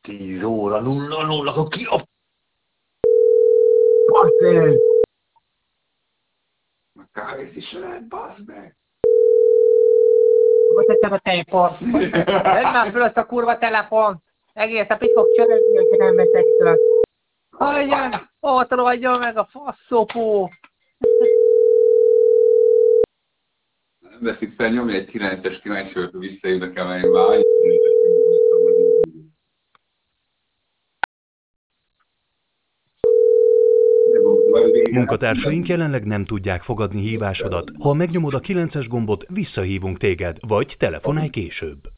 10 óra 00, akkor ki a passzél? A kávét is lehet, bassz meg. Most tettem a telefon. Vedd már föl azt a kurva telefon. Egész nap itt fog csörögni, hogyha nem veszek föl. Hagyján, ott rohadjon meg a faszopó. Nem veszik fel, nyomj egy 9-es kíváncsi, hogy visszajövök el, mert már Munkatársaink jelenleg nem tudják fogadni hívásodat. Ha megnyomod a 9-es gombot, visszahívunk téged, vagy telefonálj később.